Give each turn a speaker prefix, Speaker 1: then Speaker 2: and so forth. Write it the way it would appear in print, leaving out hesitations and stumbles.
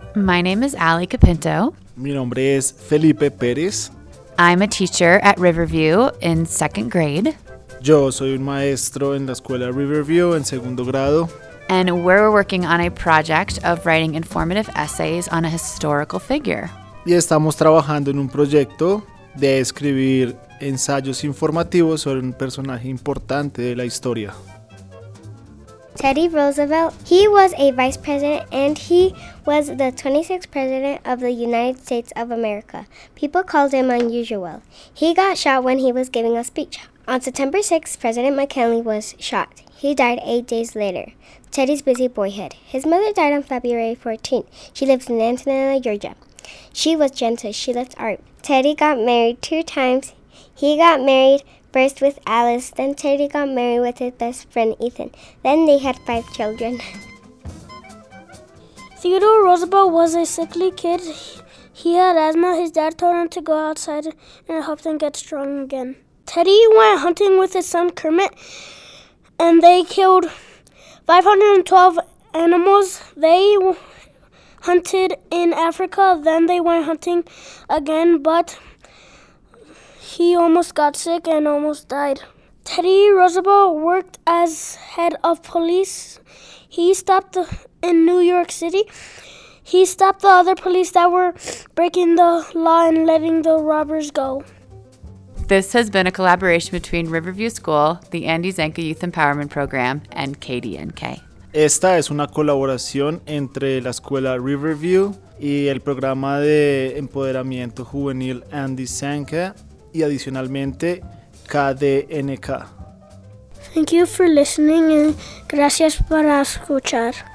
Speaker 1: My name is Allie Capinto.
Speaker 2: Mi nombre es Felipe Pérez.
Speaker 1: I'm a teacher at Riverview in second grade.
Speaker 2: Yo soy un maestro en la escuela Riverview en segundo grado.
Speaker 1: And we're working on a project of writing informative essays on a historical figure.
Speaker 2: Y estamos trabajando en un proyecto de escribir ensayos informativos sobre un personaje importante de la historia.
Speaker 3: Teddy Roosevelt, he was a vice president and he was the 26th president of the United States of America. People called him unusual. He got shot when he was giving a speech. On September 6th, President McKinley was shot. He died 8 days later. Teddy's busy boyhood. His mother died on February 14th. She lives in Atlanta, Georgia. She was gentle. She loved art. Teddy got married 2 times. He got married first with Alice, then Teddy got married with his best friend Ethan. Then they had 5 children.
Speaker 4: Theodore Roosevelt was a sickly kid. He had asthma. His dad told him to go outside and help him get strong again. Teddy went hunting with his son Kermit, and they killed 512 animals. They hunted in Africa, then they went hunting again, but he almost got sick and almost died. Teddy Roosevelt worked as head of police. He stopped in New York City. He stopped the other police that were breaking the law and letting the robbers go.
Speaker 1: This has been a collaboration between Riverview School, the Andy Zanka Youth Empowerment Program, and KDNK.
Speaker 2: Esta es una colaboración entre la escuela Riverview y el programa de empoderamiento juvenil Andy Zanka y adicionalmente KDNK.
Speaker 4: Thank you for listening and gracias por escuchar.